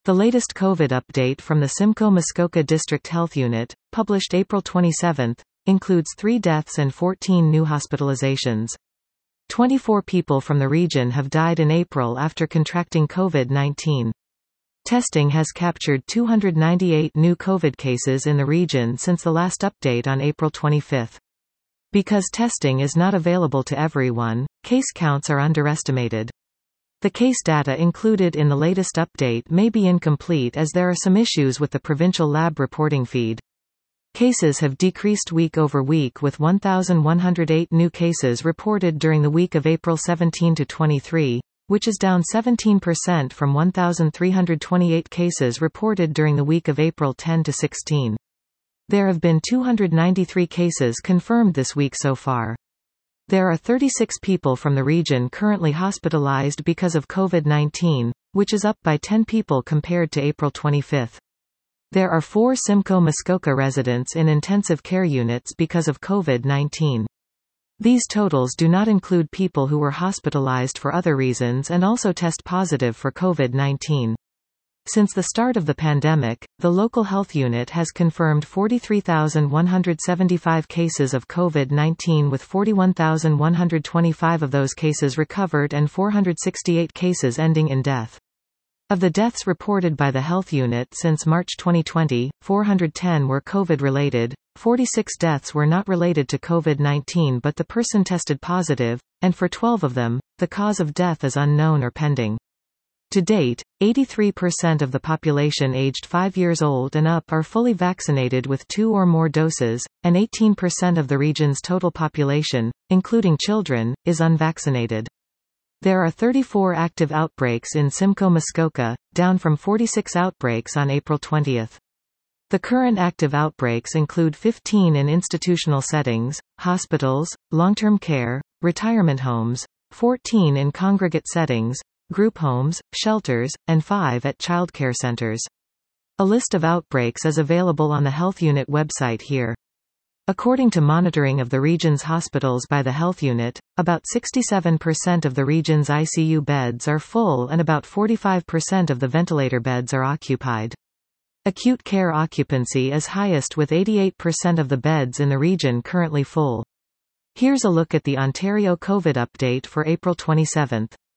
The latest COVID update from the Simcoe Muskoka District Health Unit, published April 27, includes 3 deaths and 14 new hospitalizations. 24 people from the region have died in April after contracting COVID-19. Testing has captured 298 new COVID cases in the region since the last update on April 25. Because testing is not available to everyone, case counts are underestimated. The case data included in the latest update may be incomplete as there are some issues with the provincial lab reporting feed. Cases have decreased week over week with 1,108 new cases reported during the week of April 17 to 23, which is down 17% from 1,328 cases reported during the week of April 10 to 16. There have been 293 cases confirmed this week so far. There are 36 people from the region currently hospitalized because of COVID-19, which is up by 10 people compared to April 25. There are 4 Simcoe Muskoka residents in intensive care units because of COVID-19. These totals do not include people who were hospitalized for other reasons and also test positive for COVID-19. Since the start of the pandemic, the local health unit has confirmed 43,175 cases of COVID-19 with 41,125 of those cases recovered and 468 cases ending in death. Of the deaths reported by the health unit since March 2020, 410 were COVID-related, 46 deaths were not related to COVID-19 but the person tested positive, and for 12 of them, the cause of death is unknown or pending. To date, 83% of the population aged 5 years old and up are fully vaccinated with 2 or more doses, and 18% of the region's total population, including children, is unvaccinated. There are 34 active outbreaks in Simcoe Muskoka, down from 46 outbreaks on April 20. The current active outbreaks include 15 in institutional settings, hospitals, long-term care, retirement homes, 14 in congregate settings, group homes, shelters, and 5 at childcare centers. A list of outbreaks is available on the health unit website here. According to monitoring of the region's hospitals by the health unit, about 67% of the region's ICU beds are full and about 45% of the ventilator beds are occupied. Acute care occupancy is highest with 88% of the beds in the region currently full. Here's a look at the Ontario COVID update for April 27.